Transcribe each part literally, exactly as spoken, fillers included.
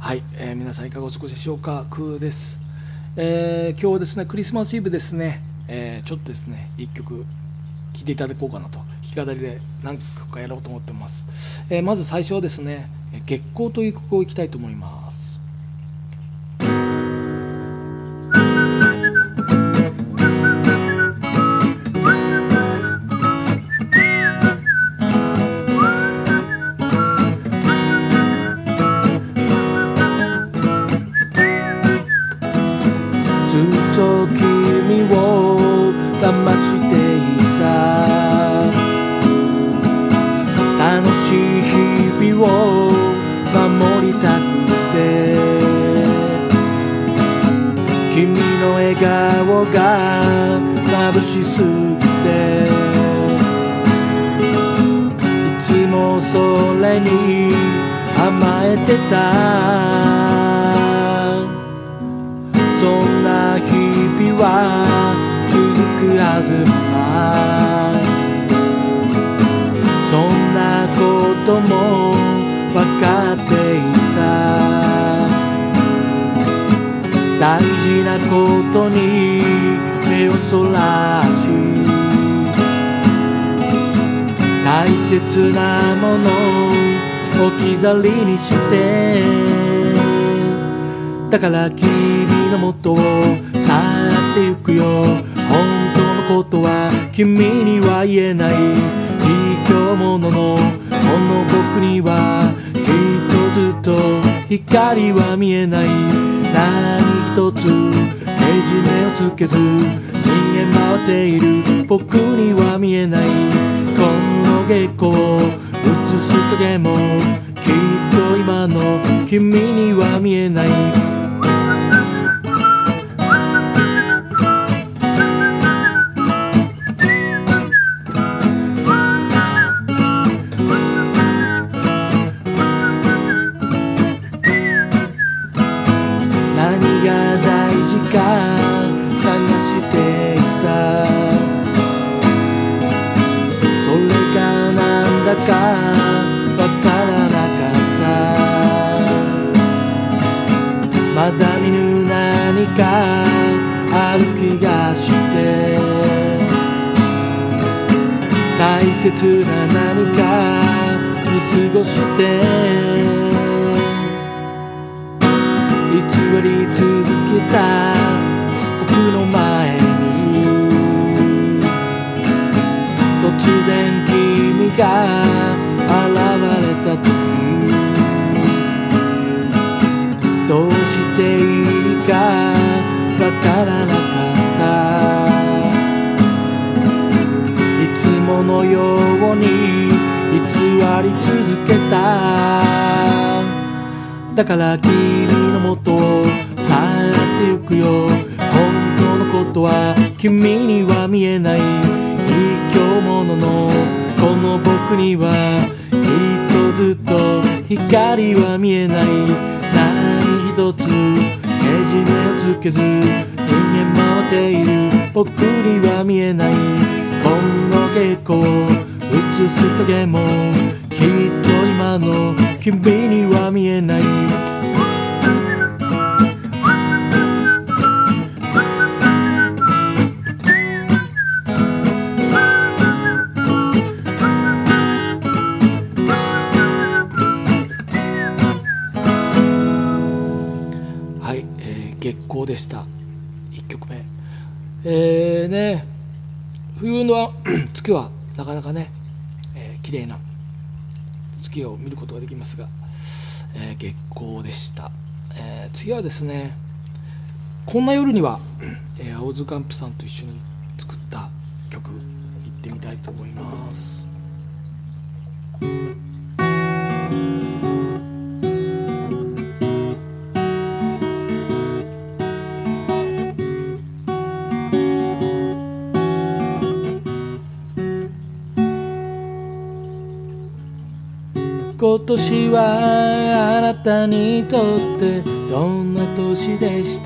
はい、えー、皆さんいかがお過ごしでしょうか。クーです。えー、今日ですねクリスマスイブですね、えー、ちょっとですね一曲聴いていただこうかなと、弾き語りで何曲かやろうと思ってます。えー、まず最初はですね月光という曲をいきたいと思います。 ずっと君を騙していた楽しい日々を守りたくて、君の笑顔が眩しすぎて、いつもそれに甘えてた。そんな日々は続くはずもない。そんなことも分かっていた。大事なことに目をそらし、大切なものを置き去りにして、だから君のもとを去ってゆくよ。本当のことは君には言えない。卑怯者のこの僕にはきっとずっと光は見えない。何一つけじめをつけず逃げ回っている僕には見えない。この月光を映す影もきっと今の君には見えない。何が大事か探していた。それがなんだかわからなかった。まだ見ぬ何かある気がして、大切な何か見過ごして偽り続けた僕の前に、突然君が現れた時、どうしていいかわからなかった。いつものように偽り続けた。だから君のもとを去ってゆくよ。本当のことは君には見えない。卑怯者のこの僕にはきっとずっと光は見えない。何一つけじめをつけず逃げ回っている僕には見えない。この月光を映す影もきっと今の君には見えない。 はい、えー、月光でした。いっきょくめ。えーね、冬の月はなかなかね、えー、綺麗な月を見ることができますが、えー、月光でした。えー、次はですね、こんな夜には、えー、青津ガンプさんと一緒に作った曲行ってみたいと思います。 今年はあなたにとってどんな年でした？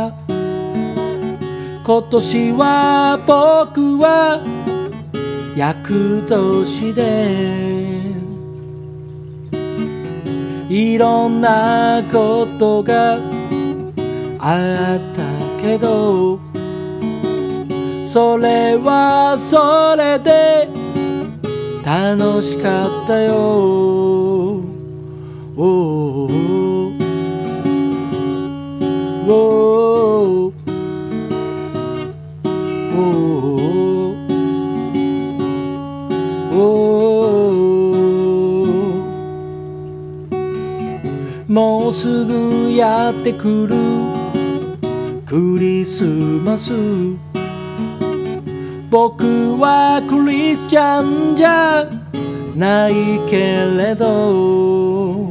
今年は僕は厄年でいろんなことがあったけど、それはそれで楽しかったよ。おーおーおーもうすぐやってくるクリスマス。僕はクリスチャンじゃないけれど、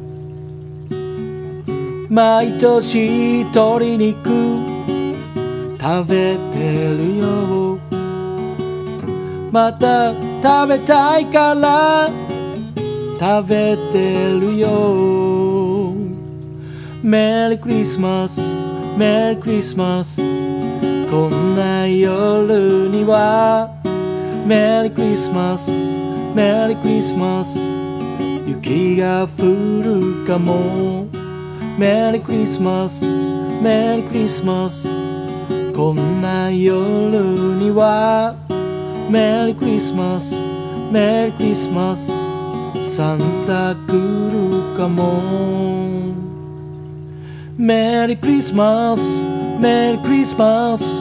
毎年鶏肉食べてるよ。また食べたいから食べてるよ。メリークリスマスメリークリスマス、こんな夜には。メリークリスマスメリークリスマス、雪が降るかも。メリークリスマスメリークリスマス、こんな夜には。メリークリスマスメリークリスマス、サンタ来るかも。メリークリスマスメリークリスマス、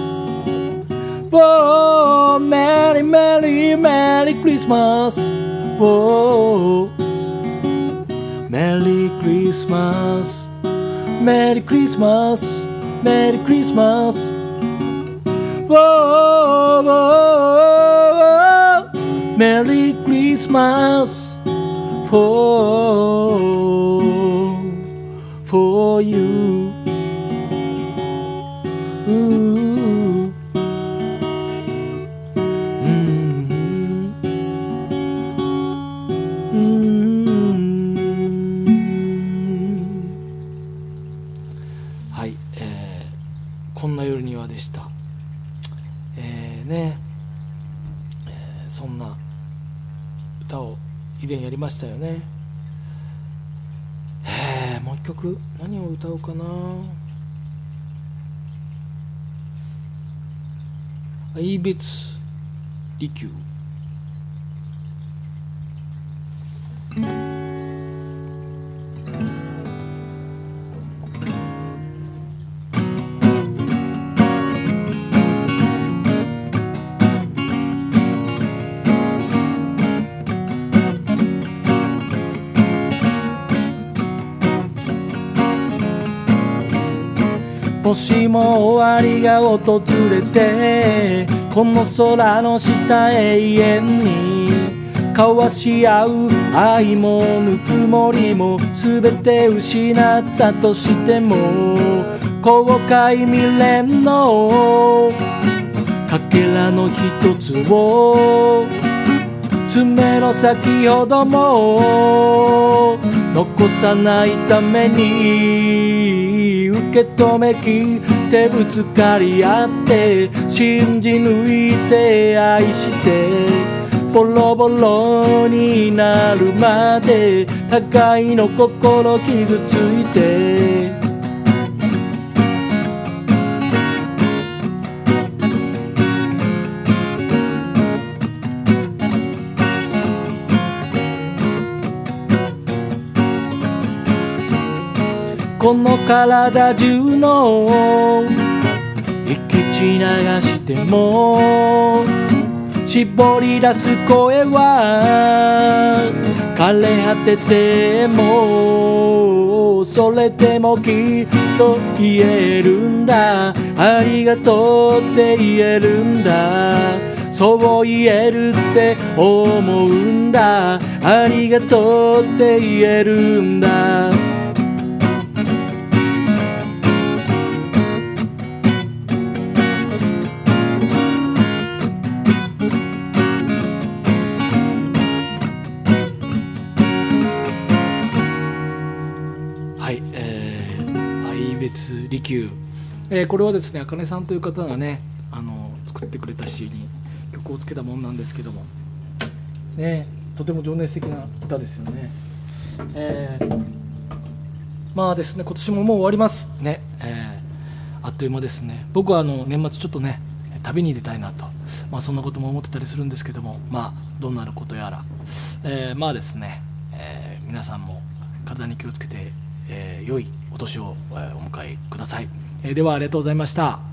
おーメリーメリーメリークリスマス、おーメリークリスマスメリークリスマスメリークリスマス、おーメリークリスマス for for you。 うんはい、えー、こんな夜にはでした。えー、ね、えー、そんな歌を以前やりましたよね。えー、もう一曲何を歌おうかな。愛別離宮。 もしも終わりが訪れて、この空の下永遠に交わし合う愛もぬくもりも全て失ったとしても、後悔未練のかけらの一つを爪の先ほども残さないために、受け止めきってぶつかり合って信じ抜いて愛してボロボロになるまで互いの心傷ついて、この体中の息血流しても絞り出す声は枯れ果てても、それでもきっと言えるんだ、ありがとうって言えるんだ、そう言えるって思うんだ、ありがとうって言えるんだ。 離宮、えー、これはですね、あかねさんという方がね、あの作ってくれた詩に曲をつけたものなんですけどもね、とても情熱的な歌ですよね。えーまあですね、今年ももう終わりますね、えー、あっという間ですね。僕はあの年末ちょっとね旅に出たいなと、まあ、そんなことも思ってたりするんですけども、まあどうなることやら、えー、まあですね、えー、皆さんも体に気をつけて、えー、良いお年を、えー、お迎えください。えー、ではありがとうございました。